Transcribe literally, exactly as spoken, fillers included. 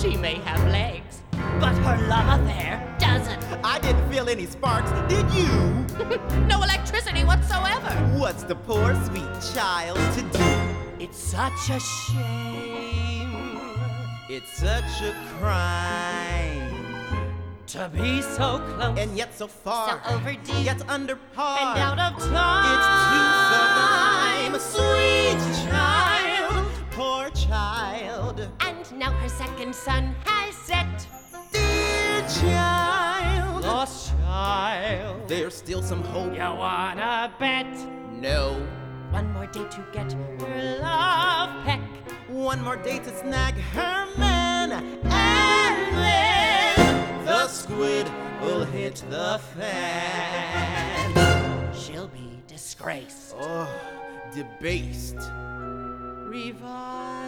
She may have legs, but her love affair doesn't. I didn't feel any sparks, did you? No electricity whatsoever. What's the poor sweet child to do? It's such a shame. It's such a crime. To be so close And yet so far. So over deep. Yet under par. and out of time. It's too sublime. Sweet child. Poor child. And now her second son has set. Dear child. Lost child. There's still some hope. You wanna bet? No. One more day to get her love peck. One more day to snag her man. And then the squid will hit the fan. She'll be disgraced. Oh, debased. Revive.